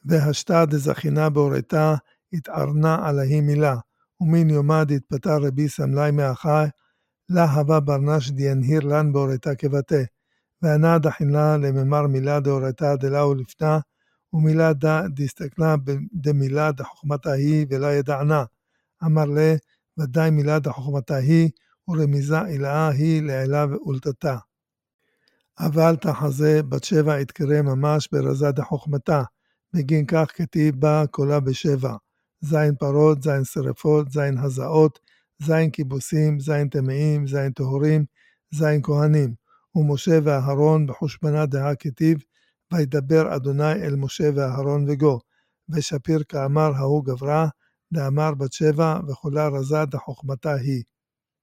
והשתא דזכינה באורייתא התערנה עליה מילה, ומן יומא דתפטר רבי סמלי מאחי, לה הווה ברנש דיינהיר לן באורייתא כבתה, וענה דחינה לממר מילה דאורייתא דלאו לפנה, ומילה דסתכנה דמילה דחוכמתה היא ולא ידענה. אמר לה, ודאי מילה דחוכמתה היא, ורמיזה אלאה היא לעילה ואולתתה. אבל תחזה בת שבע יתקרא ממש ברזה דחוכמתה, בגין כך כתיב בה קולה בשבע, זין פרות, זין שרפות, זין הזעות, זין כיבוסים, זין טמאים, זין טהורים, זין כהנים. ומשה ואהרון בחושבנה דהה כתיב, וידבר אדוני אל משה ואהרון וגו, ושפיר כאמר ההוא גברה, דאמר בת שבע וכולה רזה דחוכמתה היא.